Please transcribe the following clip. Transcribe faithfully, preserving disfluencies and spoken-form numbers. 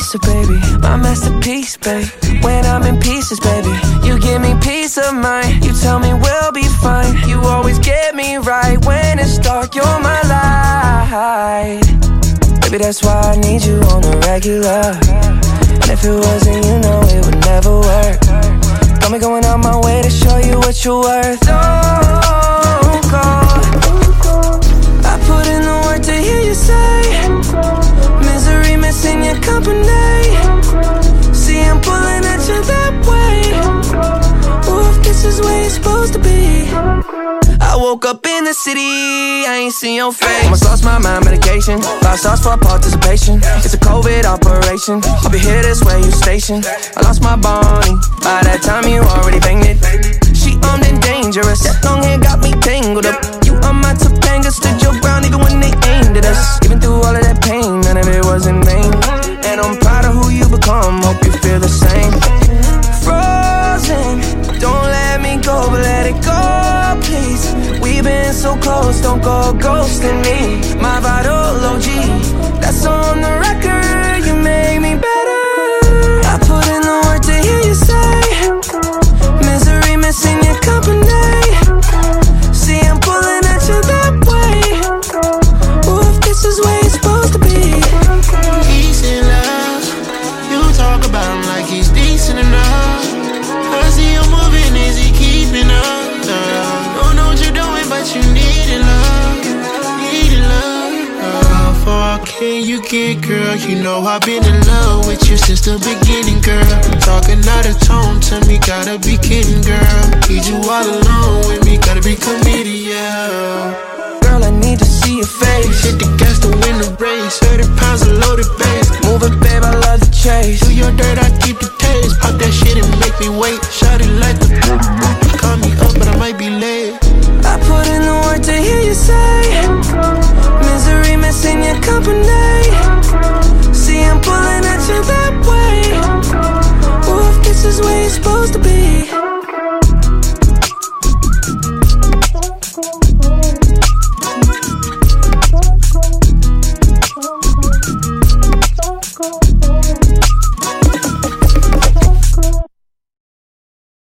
master, baby, my masterpiece, babe. When I'm in pieces, baby, you give me peace of mind. You tell me we'll be fine. You always get me right when it's dark. You're my light, baby. That's why I need you on the regular. And if it wasn't, you know it would never work. Got me going out my way to show you what you're worth. Don't go. I put in the work to hear you say misery missing your company. See, I'm pulling at you that way. Ooh, if this is where you're supposed to be. I woke up in the city, I ain't seen your face. Almost lost my mind, medication. Five stars for participation. It's a COVID operation. I'll be here this way, you stationed. I lost my Bonnie. By that time you already banged it. She armed and dangerous. That long hair got me tangled up. You on my Topanga, stood your ground even when they aimed at us. Even through all of that pain, none of it was in vain. And I'm proud of who you become, hope you feel the same. Frozen, don't let me go, but let it go, please. We've been so close, don't go ghosting me. My vital O G, that's on the record. You made me better. I put in the work to hear you say misery missing your company. See, I'm pulling at you that way. Ooh, if this is where you're supposed to be. Peace and love, you talk about him like he's decent enough. I see you moving, is he keeping up? Don't know what you're doing, but you need it, love. Need it, love. How far can you get, girl? You know I've been in love with you since the beginning, girl. Talking out of tone to me, gotta be kidding, girl. Need you all alone with me, gotta be committed, yeah. Girl, I need to see your face. Hit the gas to win the race. thirty pounds of loaded base.